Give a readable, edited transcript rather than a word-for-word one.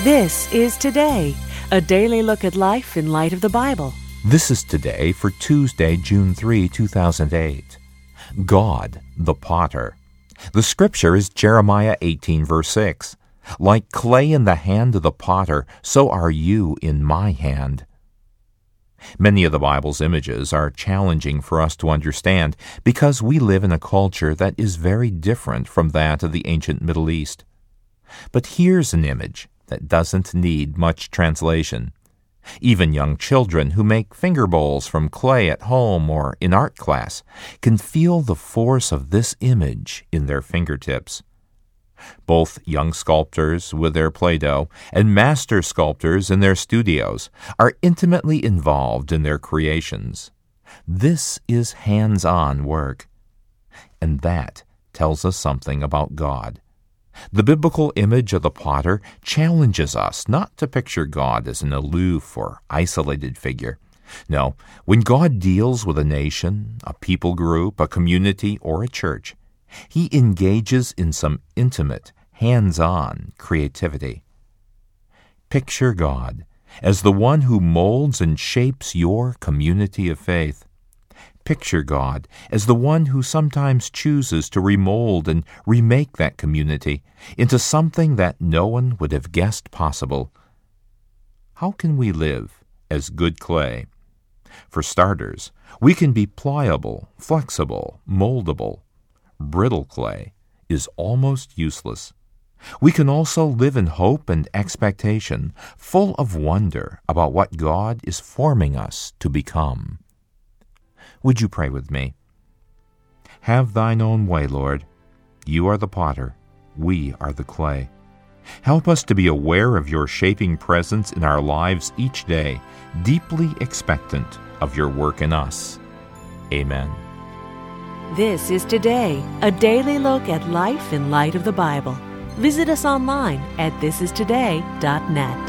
This is Today, a daily look at life in light of the Bible. This is Today for Tuesday, June 3, 2008. God, the potter. The scripture is Jeremiah 18, verse 6. Like clay in the hand of the potter, so are you in my hand. Many of the Bible's images are challenging for us to understand because we live in a culture that is very different from that of the ancient Middle East. But here's an image that doesn't need much translation. Even young children who make finger bowls from clay at home or in art class can feel the force of this image in their fingertips. Both young sculptors with their Play-Doh and master sculptors in their studios are intimately involved in their creations. This is hands-on work. And that tells us something about God. The biblical image of the potter challenges us not to picture God as an aloof or isolated figure. No, when God deals with a nation, a people group, a community, or a church, He engages in some intimate, hands-on creativity. Picture God as the one who molds and shapes your community of faith. Picture God as the one who sometimes chooses to remold and remake that community into something that no one would have guessed possible. How can we live as good clay? For starters, we can be pliable, flexible, moldable. Brittle clay is almost useless. We can also live in hope and expectation, full of wonder about what God is forming us to become. Would you pray with me? Have thine own way, Lord. You are the potter, we are the clay. Help us to be aware of your shaping presence in our lives each day, deeply expectant of your work in us. Amen. This is Today, a daily look at life in light of the Bible. Visit us online at thisistoday.net.